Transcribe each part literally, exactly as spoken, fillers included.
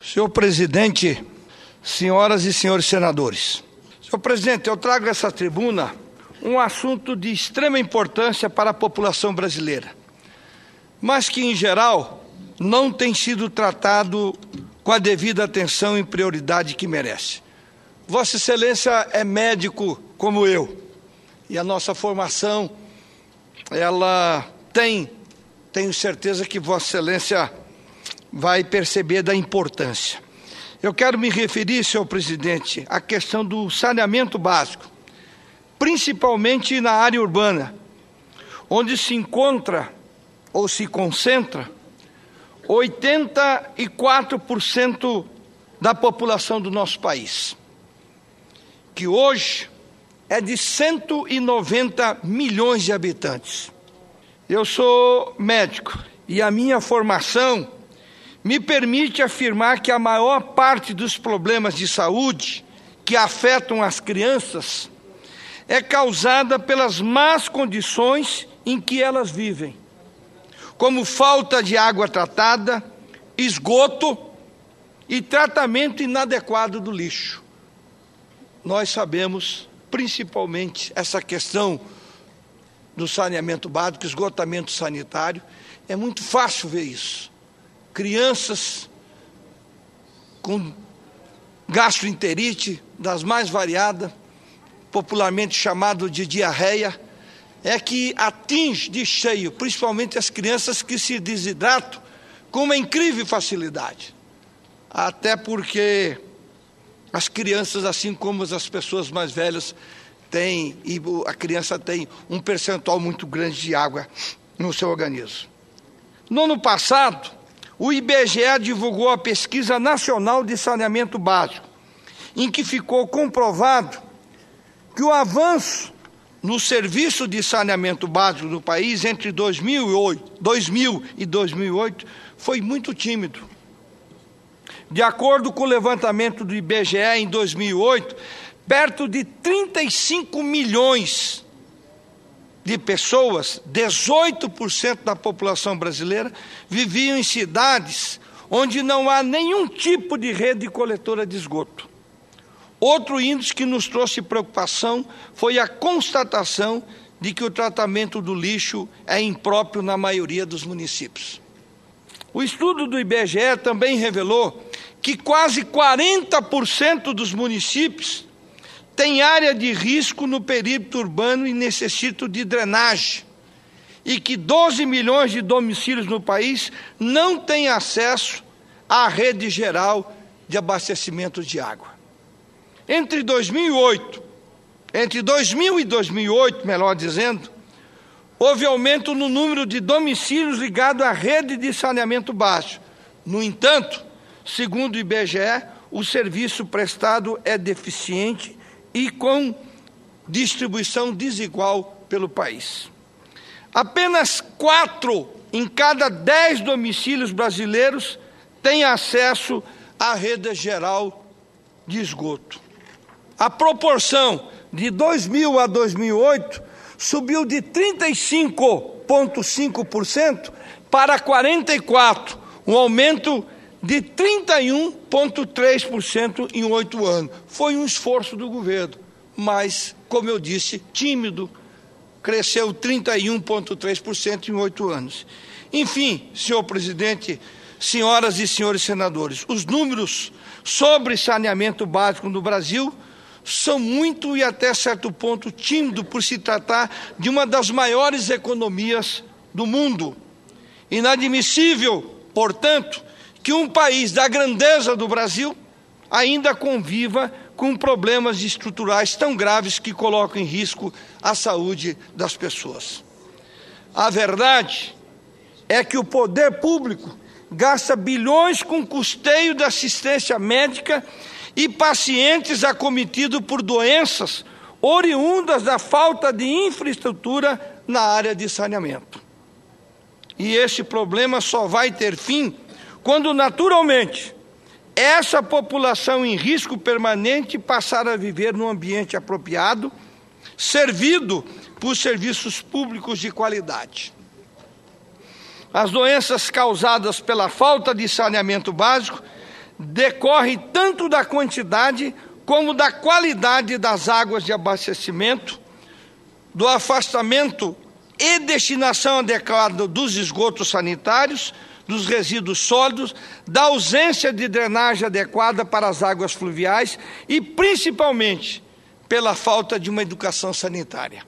Senhor presidente, senhoras e senhores senadores. Senhor presidente, eu trago a essa tribuna um assunto de extrema importância para a população brasileira, mas que, em geral, não tem sido tratado com a devida atenção e prioridade que merece. Vossa Excelência é médico como eu, e a nossa formação, ela tem, tenho certeza que Vossa Excelência vai perceber da importância. Eu quero me referir, senhor presidente, à questão do saneamento básico, principalmente na área urbana, onde se encontra ou se concentra oitenta e quatro por cento da população do nosso país, que hoje é de cento e noventa milhões de habitantes. Eu sou médico e a minha formação me permite afirmar que a maior parte dos problemas de saúde que afetam as crianças é causada pelas más condições em que elas vivem, como falta de água tratada, esgoto e tratamento inadequado do lixo. Nós sabemos, principalmente, essa questão do saneamento básico, esgotamento sanitário, é muito fácil ver isso. Crianças com gastroenterite das mais variadas, popularmente chamado de diarreia, é que atinge de cheio, principalmente as crianças que se desidratam com uma incrível facilidade. Até porque as crianças, assim como as pessoas mais velhas, têm, e a criança tem um percentual muito grande de água no seu organismo. No ano passado, o I B G E divulgou a Pesquisa Nacional de Saneamento Básico, em que ficou comprovado que o avanço no serviço de saneamento básico no país entre dois mil e oito, dois mil e dois mil e oito foi muito tímido. De acordo com o levantamento do I B G E, em dois mil e oito, perto de trinta e cinco milhões de pessoas, dezoito por cento da população brasileira, viviam em cidades onde não há nenhum tipo de rede coletora de esgoto. Outro índice que nos trouxe preocupação foi a constatação de que o tratamento do lixo é impróprio na maioria dos municípios. O estudo do I B G E também revelou que quase quarenta por cento dos municípios têm área de risco no perímetro urbano e necessitam de drenagem, e que doze milhões de domicílios no país não têm acesso à rede geral de abastecimento de água. Entre dois mil e oito, entre dois mil e dois mil e oito, melhor dizendo, houve aumento no número de domicílios ligados à rede de saneamento básico. No entanto, segundo o I B G E, o serviço prestado é deficiente e com distribuição desigual pelo país. Apenas quatro em cada dez domicílios brasileiros têm acesso à rede geral de esgoto. A proporção de dois mil a dois mil e oito subiu de trinta e cinco vírgula cinco por cento para quarenta e quatro por cento, um aumento de trinta e um vírgula três por cento em oito anos. Foi um esforço do governo, mas, como eu disse, tímido, cresceu trinta e um vírgula três por cento em oito anos. Enfim, senhor presidente, senhoras e senhores senadores, os números sobre saneamento básico no Brasil são muito e até certo ponto tímidos por se tratar de uma das maiores economias do mundo. Inadmissível, portanto, que um país da grandeza do Brasil ainda conviva com problemas estruturais tão graves que colocam em risco a saúde das pessoas. A verdade é que o poder público gasta bilhões com custeio da assistência médica e pacientes acometidos por doenças oriundas da falta de infraestrutura na área de saneamento. E esse problema só vai ter fim quando, naturalmente, essa população em risco permanente passar a viver num ambiente apropriado, servido por serviços públicos de qualidade. As doenças causadas pela falta de saneamento básico decorre tanto da quantidade como da qualidade das águas de abastecimento, do afastamento e destinação adequada dos esgotos sanitários, dos resíduos sólidos, da ausência de drenagem adequada para as águas fluviais e, principalmente, pela falta de uma educação sanitária.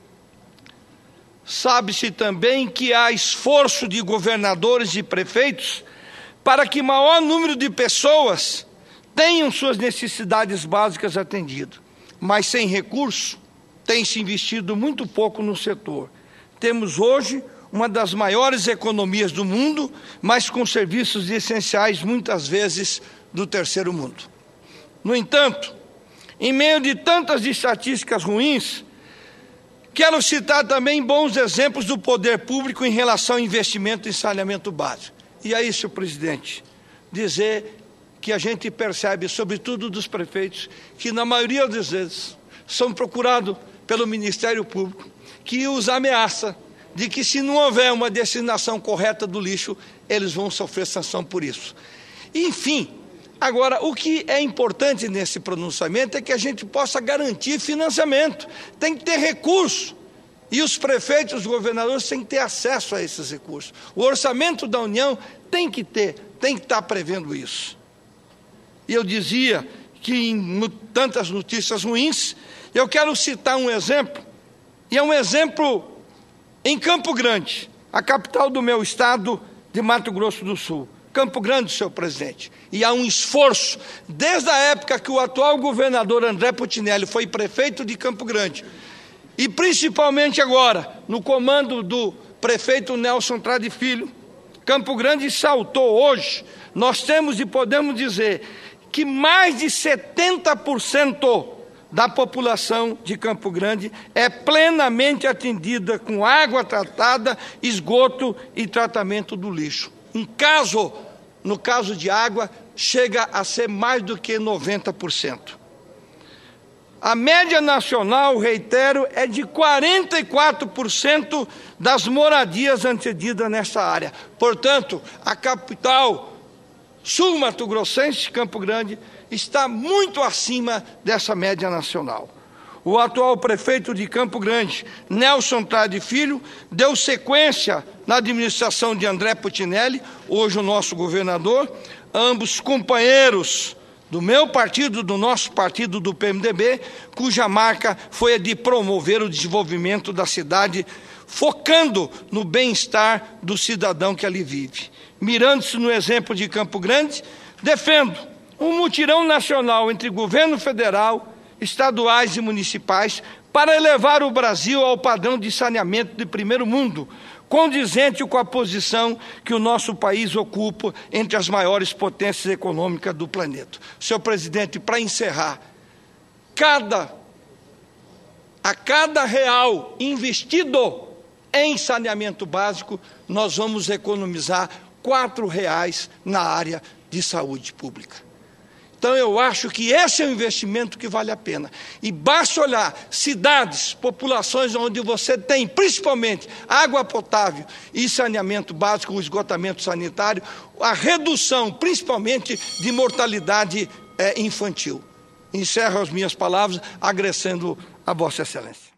Sabe-se também que há esforço de governadores e prefeitos para que maior número de pessoas tenham suas necessidades básicas atendidas, mas sem recurso tem se investido muito pouco no setor. Temos hoje uma das maiores economias do mundo, mas com serviços essenciais muitas vezes do terceiro mundo. No entanto, em meio de tantas estatísticas ruins, quero citar também bons exemplos do poder público em relação ao investimento em saneamento básico. E aí, senhor presidente, dizer que a gente percebe, sobretudo dos prefeitos, que na maioria das vezes são procurados pelo Ministério Público, que os ameaça de que se não houver uma destinação correta do lixo, eles vão sofrer sanção por isso. Enfim, agora, o que é importante nesse pronunciamento é que a gente possa garantir financiamento, tem que ter recurso. E os prefeitos, os governadores têm que ter acesso a esses recursos. O orçamento da União tem que ter, tem que estar prevendo isso. E eu dizia que em tantas notícias ruins, eu quero citar um exemplo, e é um exemplo em Campo Grande, a capital do meu estado de Mato Grosso do Sul. Campo Grande, senhor presidente. E há um esforço, desde a época que o atual governador André Putinelli foi prefeito de Campo Grande, e principalmente agora, no comando do prefeito Nelson Trade Filho, Campo Grande saltou hoje. Nós temos e podemos dizer que mais de setenta por cento da população de Campo Grande é plenamente atendida com água tratada, esgoto e tratamento do lixo. Em caso, no caso de água, chega a ser mais do que noventa por cento. A média nacional, reitero, é de quarenta e quatro por cento das moradias atendidas nesta área. Portanto, a capital sul-mato-grossense, Campo Grande, está muito acima dessa média nacional. O atual prefeito de Campo Grande, Nelson Trade Filho, deu sequência na administração de André Putinelli, hoje o nosso governador, ambos companheiros do meu partido, do nosso partido, do P M D B, cuja marca foi a de promover o desenvolvimento da cidade, focando no bem-estar do cidadão que ali vive. Mirando-se no exemplo de Campo Grande, defendo um mutirão nacional entre governo federal, estaduais e municipais para elevar o Brasil ao padrão de saneamento de primeiro mundo, condizente com a posição que o nosso país ocupa entre as maiores potências econômicas do planeta. Senhor presidente, para encerrar, cada, a cada real investido em saneamento básico, nós vamos economizar quatro reais na área de saúde pública. Então, eu acho que esse é um investimento que vale a pena. E basta olhar cidades, populações onde você tem, principalmente, água potável e saneamento básico, o esgotamento sanitário, a redução, principalmente, de mortalidade é, infantil. Encerro as minhas palavras, agradecendo a Vossa Excelência.